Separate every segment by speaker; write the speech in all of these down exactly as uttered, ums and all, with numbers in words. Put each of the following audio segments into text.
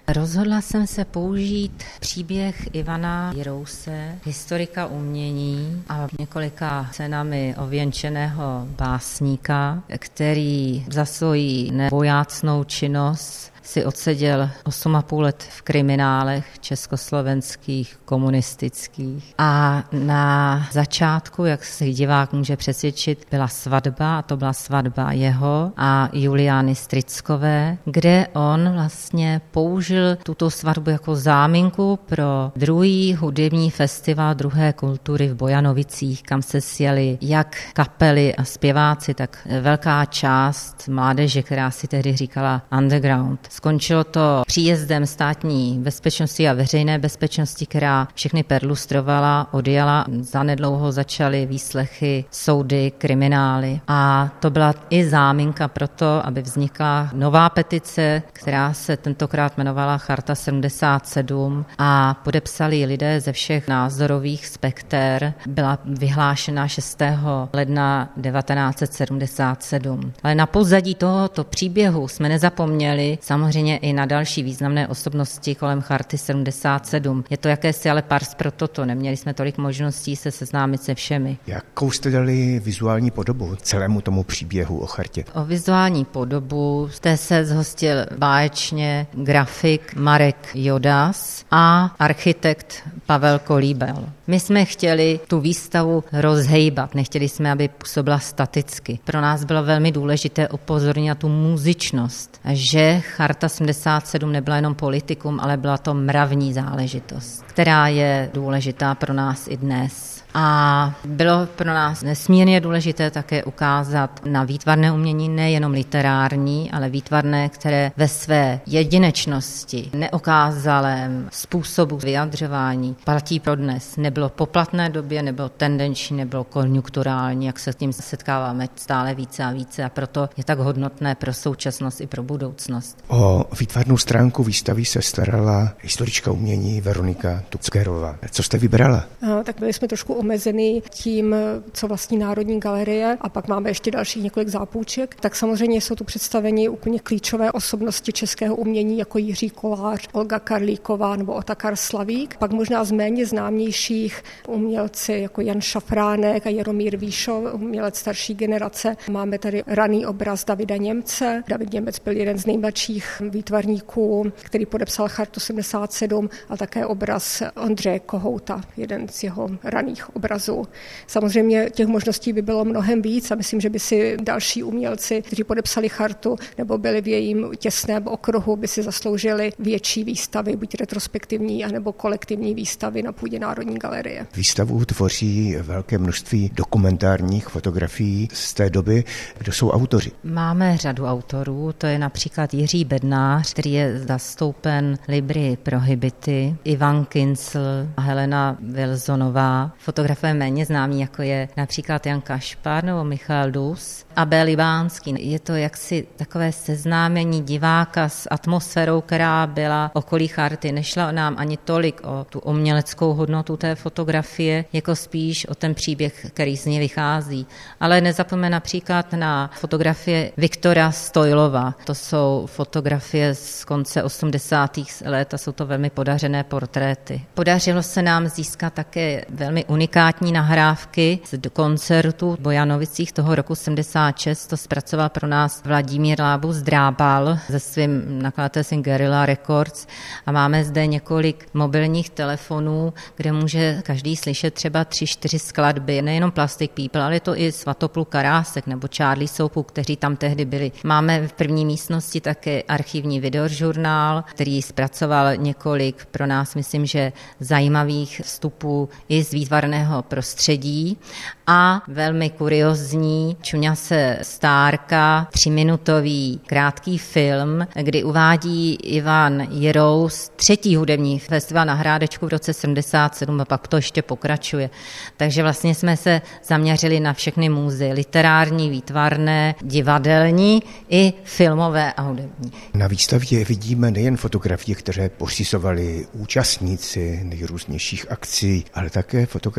Speaker 1: Rozhodla jsem se použít příběh Ivana Jirouse, historika umění a několika cenami ověnčeného básníka, který za svoji nebojácnou činnost si odseděl osm a půl let v kriminálech československých, komunistických. A na začátku, jak se divák může přesvědčit, byla svatba, a to byla svatba jeho a Juliány Stryckové, kde on vlastně použil tuto svatbu jako záminku pro druhý hudební festival druhé kultury v Bojanovicích, kam se sjeli jak kapely a zpěváci, tak velká část mládeže, která si tehdy říkala underground. Skončilo to příjezdem státní bezpečnosti a veřejné bezpečnosti, která všechny perlustrovala, odjela. Zanedlouho začaly výslechy, soudy, kriminály. A to byla i záminka pro to, aby vznikla nová petice, která se tentokrát jmenovala Charta sedmdesát sedm a podepsali lidé ze všech názorových spekter. Byla vyhlášena šestého ledna devatenáct set sedmdesát sedm. Ale na pozadí tohoto příběhu jsme nezapomněli samozřejmě i na další významné osobnosti kolem Charty sedmdesát sedm. Je to jakési ale pars pro toto, neměli jsme tolik možností se seznámit se všemi.
Speaker 2: Jakou jste dali vizuální podobu celému tomu příběhu o chartě?
Speaker 1: O vizuální podobu jste se zhostil báječně grafik Marek Jodas a architekt Pavel Kolíbel. My jsme chtěli tu výstavu rozhejbat, nechtěli jsme, aby působila staticky. Pro nás bylo velmi důležité upozornit na tu muzičnost, že Charta sedmdesát sedm nebyla jenom politikum, ale byla to mravní záležitost, která je důležitá pro nás i dnes. A bylo pro nás nesmírně důležité také ukázat na výtvarné umění nejenom literární, ale výtvarné, které ve své jedinečnosti, neokázalém způsobu vyjadřování platí pro dnes. Nebylo poplatné době, nebylo tendenční, nebylo konjunkturální, jak se s tím setkáváme stále více a více a proto je tak hodnotné pro současnost i pro budoucnost.
Speaker 2: O výtvarnou stránku výstavy se starala historička umění Veronika Tuckerová. Co jste vybrala?
Speaker 3: No, tak byli jsme trošku omezený tím, co vlastní Národní galerie a pak máme ještě dalších několik zápůjček. Tak samozřejmě jsou tu představeni úplně klíčové osobnosti českého umění jako Jiří Kolář, Olga Karlíková nebo Otakar Slavík. Pak možná z méně známějších umělci jako Jan Šafránek a Jaromír Výšov, umělec starší generace. Máme tady raný obraz Davida Němce. David Němec byl jeden z nejmladších výtvarníků, který podepsal Chartu sedmdesát sedm, a také obraz Ondřeje Kohouta, jeden z jeho raných obrazů. Samozřejmě těch možností by bylo mnohem víc a myslím, že by si další umělci, kteří podepsali chartu nebo byli v jejím těsném okruhu, by si zasloužili větší výstavy, buď retrospektivní, anebo kolektivní výstavy na půdě Národní galerie.
Speaker 2: Výstavu tvoří velké množství dokumentárních fotografií z té doby. Kdo jsou autoři?
Speaker 1: Máme řadu autorů, to je například Jiří Bednář, který je zastoupen Libry Prohibity, Ivan Kincl a Helena Wilsonová. Fotografové méně známí, jako je například Jan Kašpar nebo Michal Dus a B. Libánský. Je to jaksi takové seznámení diváka s atmosférou, která byla okolí charty. Nešla nám ani tolik o tu uměleckou hodnotu té fotografie, jako spíš o ten příběh, který z ní vychází. Ale nezapomeňme například na fotografie Viktora Stojlova. To jsou fotografie z konce osmdesátých let a jsou to velmi podařené portréty. Podařilo se nám získat také velmi unikátní nahrávky z koncertu v Bojanovicích toho roku sedmdesát šest. To zpracoval pro nás Vladimír Lábus Drábal se svým nakladatelstvím Guerrilla Records a máme zde několik mobilních telefonů, kde může každý slyšet třeba tři, čtyři skladby, nejenom Plastic People, ale to i Svatopluk Karásek nebo Charlie Soupuk, kteří tam tehdy byli. Máme v první místnosti také archivní videožurnál, který zpracoval několik pro nás, myslím, že zajímavých vstupů i z výtvarného prostředí a velmi kuriozní Čuňase Stárka, tříminutový krátký film, kdy uvádí Ivan Jirous třetí hudební festival na Hrádečku v roce sedmdesát sedm a pak to ještě pokračuje. Takže vlastně jsme se zaměřili na všechny muzy, literární, výtvarné, divadelní i filmové a hudební.
Speaker 2: Na výstavě vidíme nejen fotografie, které pořizovali účastníci nejrůznějších akcí, ale také fotografie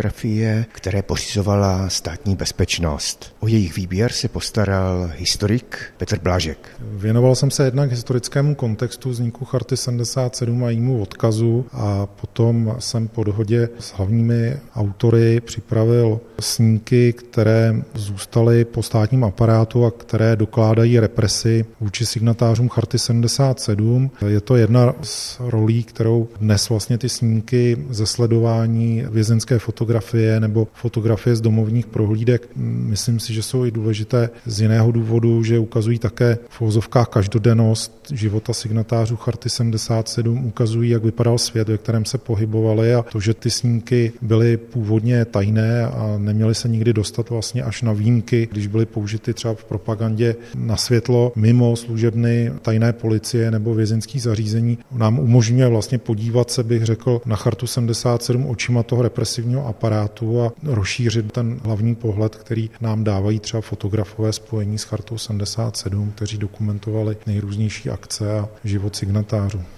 Speaker 2: fotografie, které pořizovala Státní bezpečnost. O jejich výběr se postaral historik Petr Blažek.
Speaker 4: Věnoval jsem se jednak historickému kontextu vzniku Charty sedmdesát sedm a jímu odkazu a potom jsem po dohodě s hlavními autory připravil snímky, které zůstaly po státním aparátu a které dokládají represi vůči signatářům Charty sedmdesát sedm. Je to jedna z rolí, kterou dnes vlastně ty snímky ze sledování vězeňské fotografie nebo fotografie z domovních prohlídek, myslím si, že jsou i důležité z jiného důvodu, že ukazují také v uvozovkách každodennost života signatářů Charty sedmdesát sedm, ukazují, jak vypadal svět, ve kterém se pohybovali, a to, že ty snímky byly původně tajné a neměly se nikdy dostat vlastně až na výjimky, když byly použity třeba v propagandě na světlo mimo služebny tajné policie nebo vězeňských zařízení, nám umožňuje vlastně podívat se, bych řekl, na Chartu sedmdesát sedm očima toho represivního aparátu a rozšířit ten hlavní pohled, který nám dávají třeba fotografové spojení s Chartou sedmdesát sedm, kteří dokumentovali nejrůznější akce a život signatářů.